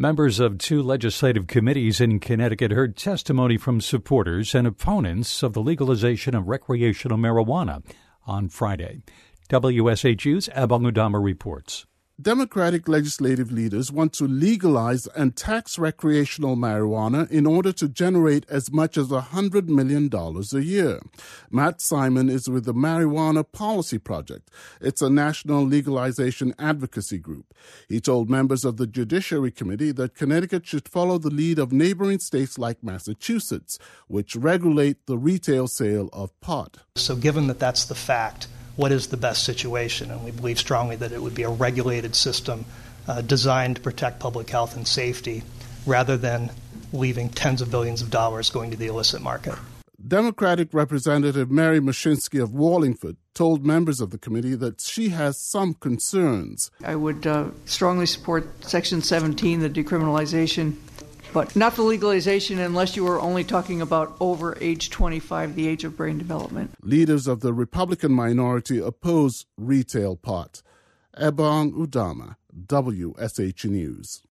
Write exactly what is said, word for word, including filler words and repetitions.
Members of two legislative committees in Connecticut heard testimony from supporters and opponents of the legalization of recreational marijuana on Friday. W S H U's Ebong Udama reports. Democratic legislative leaders want to legalize and tax recreational marijuana in order to generate as much as one hundred million dollars a year. Matt Simon is with the Marijuana Policy Project. It's a national legalization advocacy group. He told members of the Judiciary Committee that Connecticut should follow the lead of neighboring states like Massachusetts, which regulate the retail sale of pot. So given that that's the fact, what is the best situation? And we believe strongly that it would be a regulated system uh, designed to protect public health and safety rather than leaving tens of billions of dollars going to the illicit market. Democratic Representative Mary Mashinsky of Wallingford told members of the committee that she has some concerns. I would uh, strongly support Section seventeen, the decriminalization, but not the legalization unless you are only talking about over age twenty-five, the age of brain development. Leaders of the Republican minority oppose retail pot. Ebong Udama, W S H News.